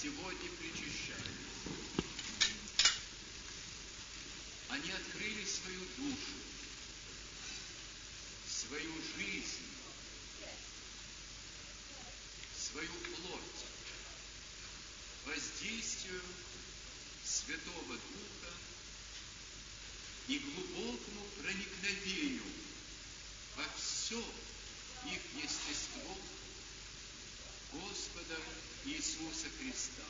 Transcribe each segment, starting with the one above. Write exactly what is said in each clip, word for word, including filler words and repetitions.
сегодня причащались. Они открыли свою душу, свою жизнь, свою плоть воздействию Святого Духа и глубокому проникновению во все их естество Господа Иисуса Христа.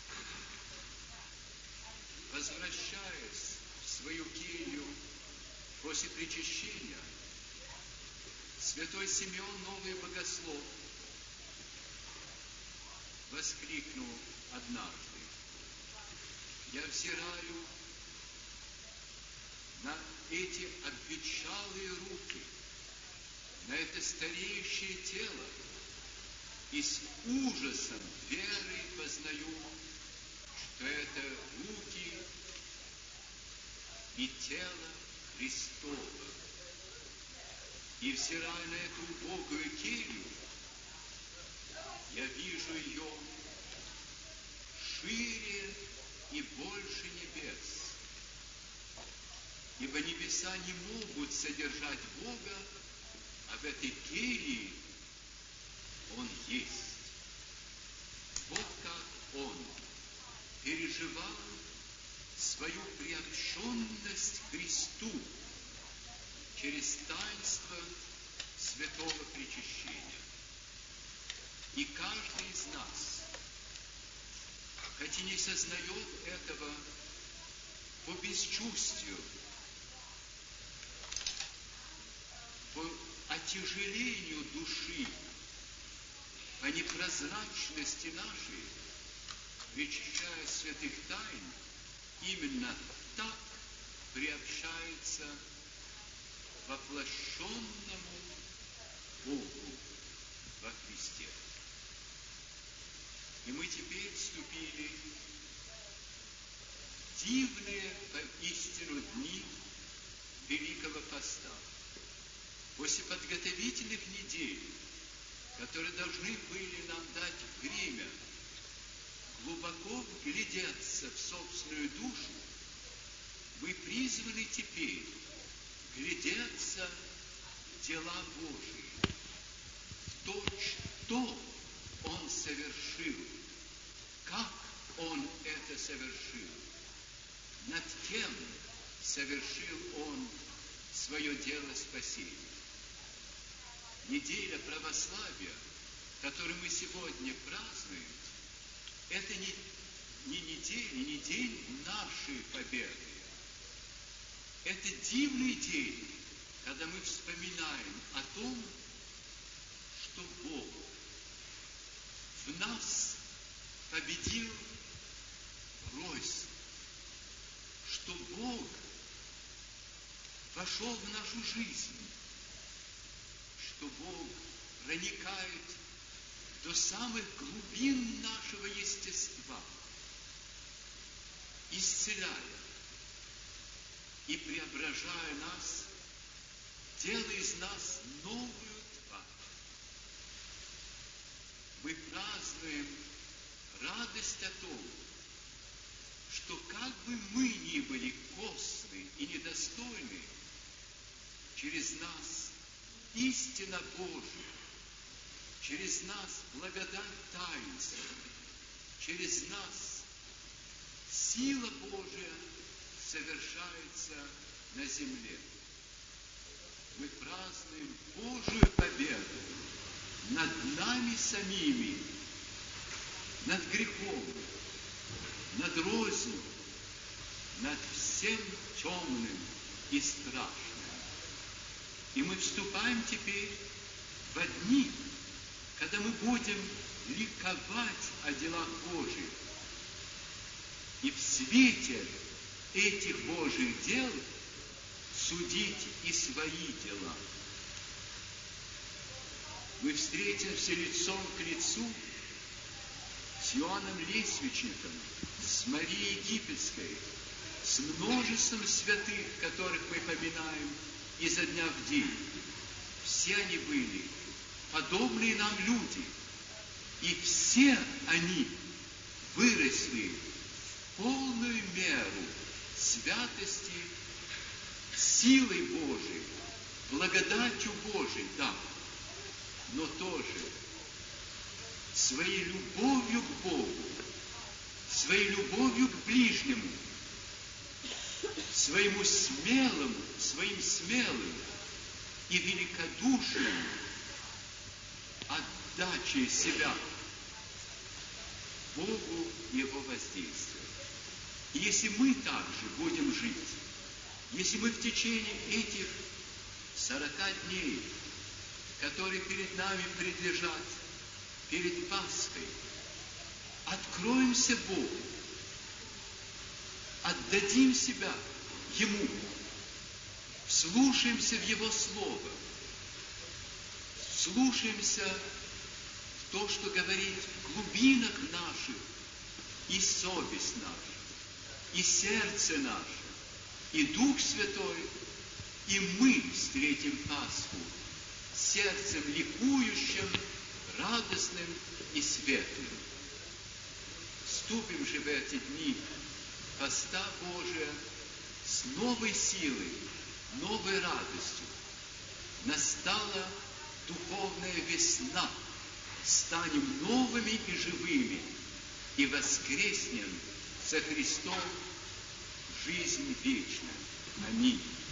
Возвращаясь в свою келью после причащения, святой Симеон, новый богослов, воскликнул однажды: «Я взираю на эти обветшалые руки, на это стареющее тело, и с ужасом веры познаю, что это руки и тело Христово. И взирая на эту убогую келью, я вижу ее шире и больше небес, ибо небеса не могут содержать Бога, а в этой келье Он есть». Вот как Он переживал свою приобщенность к Христу через таинство святого причащения. И каждый из нас, хоть и не сознает этого по бесчувствию, по отяжелению души, по непрозрачности нашей, причащая святых тайн, именно так приобщается к воплощенному Богу во Христе. И мы теперь вступили в дивные поистину дни Великого Поста. После подготовительных недель, которые должны были нам дать время глубоко вглядеться в собственную душу, мы призваны теперь глядеться в дела Божии, в то, что Он совершил, как Он это совершил, над кем совершил Он свое дело спасения. Неделя православия, которую мы сегодня празднуем, это не, не неделя, не день нашей победы. Это дивный день, когда мы вспоминаем о том, что Бог в нас победил Ройс, что Бог вошел в нашу жизнь, что Бог проникает до самых глубин нашего естества, исцеляя и преображая нас, делая из нас новую тварь. Мы празднуем радость о том, что как бы мы ни были косны и недостойны, через нас истина Божия, через нас благодать таинства, через нас сила Божия совершается на земле. Мы празднуем Божию победу над нами самими, над грехом, над рознью, над всем темным и страшным. И мы вступаем теперь во дни, когда мы будем ликовать о делах Божьих. И в свете этих Божьих дел судить и свои дела. Мы встретимся лицом к лицу с Иоанном Лесвичником, с Марией Египетской, с множеством святых, которых мы поминаем изо дня в день. Все они были подобные нам люди, и все они выросли в полную меру святости силой Божией, благодатью Божией, да, но тоже своей любовью к Богу, своей любовью к ближнему, своему смелому, своим смелым и великодушным отдачей себя Богу Его воздействия. И если мы также будем жить, если мы в течение этих сорока дней, которые перед нами предлежат, перед Пасхой, откроемся Богу, отдадим себя Ему, вслушаемся в Его Слово, вслушаемся в то, что говорит в глубинах наших и совесть наша, и сердце наше, и Дух Святой, и мы встретим Пасху сердцем ликующим, радостным и светлым. Вступим же в эти дни поста Божия с новой силой, новой радостью. Настала духовная весна, станем новыми и живыми, и воскреснем со Христом в жизнь вечную. Аминь.